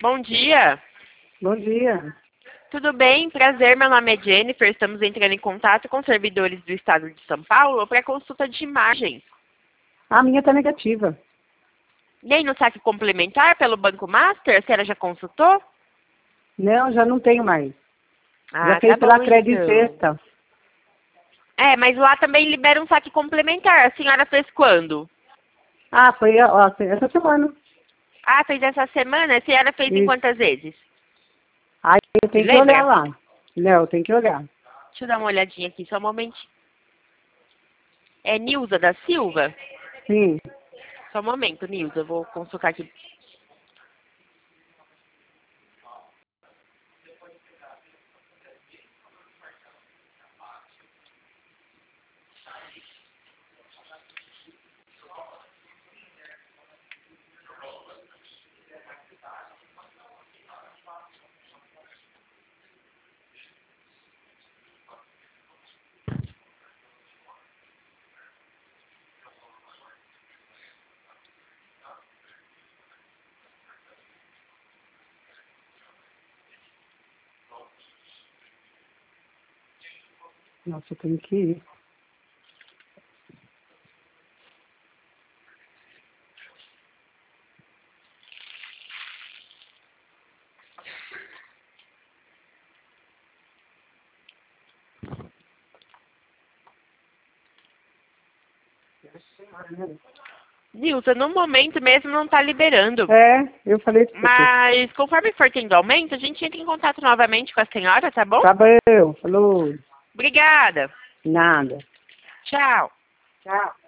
Bom dia. Bom dia. Tudo bem? Prazer, meu nome é Jennifer. Estamos entrando em contato com servidores do Estado de São Paulo para consulta de imagens. A minha tá negativa. Nem no saque complementar pelo Banco Master? A senhora já consultou? Não, já não tenho mais. Já Ah, fez tá pela bom Credit então. Sexta. É, mas lá também libera um saque complementar. A senhora fez quando? Ah, foi ó, essa semana. Ah, fez essa semana? A senhora fez em Isso. quantas vezes? Aí eu Se tenho que olhar lembra? lá. Não, tem que olhar. Deixa eu dar uma olhadinha aqui, só um momentinho. É Nilza da Silva? Sim. Só um momento, Nilza. Eu vou consultar aqui. Nossa, eu tenho que ir. Nilza, no momento mesmo não está liberando. É, eu falei pra você. Mas conforme for tendo aumento, a gente entra em contato novamente com a senhora, tá bom? Tá bom, falou. Obrigada. Nada. Tchau. Tchau.